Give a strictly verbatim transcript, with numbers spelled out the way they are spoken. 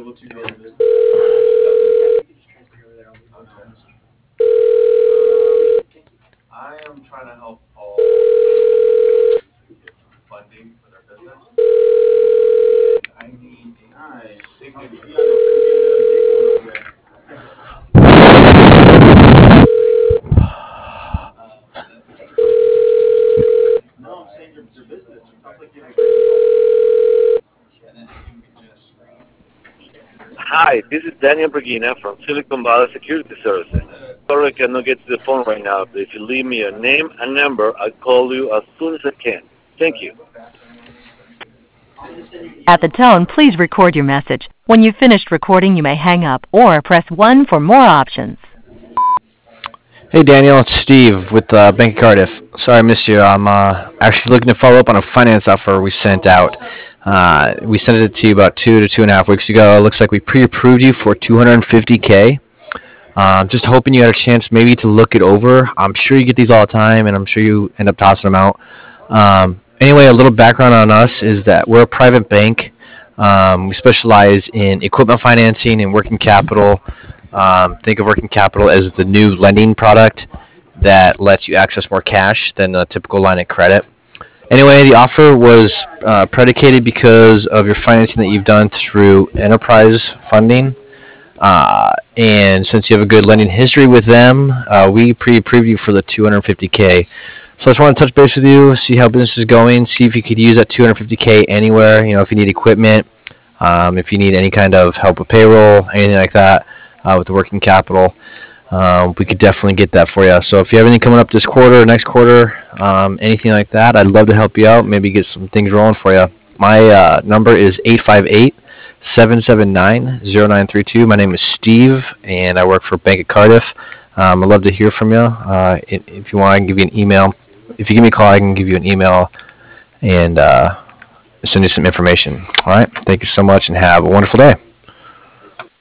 I am trying to help Paul get some funding for their business. I need No, I'm saying your, your business. It sounds like you have a great and then you can just Hi, this is Daniel Bergina from Silicon Valley Security Services. Sorry I cannot get to the phone right now, but if you leave me your name and number, I'll call you as soon as I can. Thank you. At the tone, please record your message. When you've finished recording, you may hang up or press one for more options. Hey Daniel, it's Steve with uh, Bank of Cardiff. Sorry I missed you. I'm uh, actually looking to follow up on a finance offer we sent out. Uh, we sent it to you about two to two and a half weeks ago. It looks like we pre-approved you for two hundred fifty K. Uh, just hoping you had a chance maybe to look it over. I'm sure you get these all the time, and I'm sure you end up tossing them out. Um, anyway, a little background on us is that we're a private bank. Um, we specialize in equipment financing and working capital. Um, think of working capital as the new lending product that lets you access more cash than a typical line of credit. Anyway, the offer was uh, predicated because of your financing that you've done through enterprise funding. Uh, and since you have a good lending history with them, uh, we pre-approved you for the two hundred fifty K. So I just want to touch base with you, see how business is going, see if you could use that two hundred fifty K anywhere, you know, if you need equipment, um, if you need any kind of help with payroll, anything like that. Uh, with the working capital, uh, we could definitely get that for you. So if you have anything coming up this quarter, next quarter, um, anything like that, I'd love to help you out, maybe get some things rolling for you. My uh, number is eight five eight, seven seven nine, zero nine three two. My name is Steve, and I work for Bank of Cardiff. Um, I'd love to hear from you. Uh, if you want, I can give you an email. If you give me a call, I can give you an email and uh, send you some information. All right? Thank you so much, and have a wonderful day.